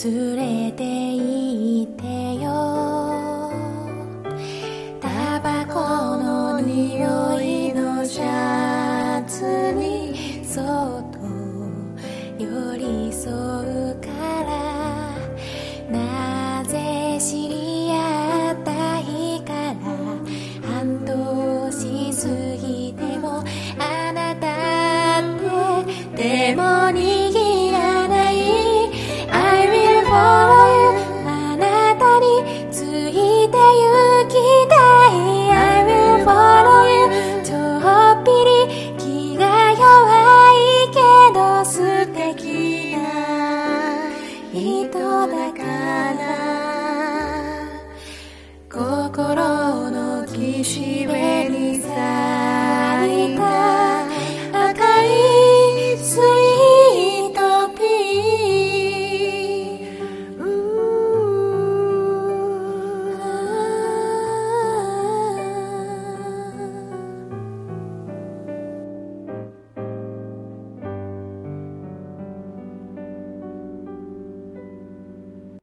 連れて行ってよ。タバコの匂いのシャツにそっと寄り添うから、なぜ知り合った日から半年過ぎてもあなたってでも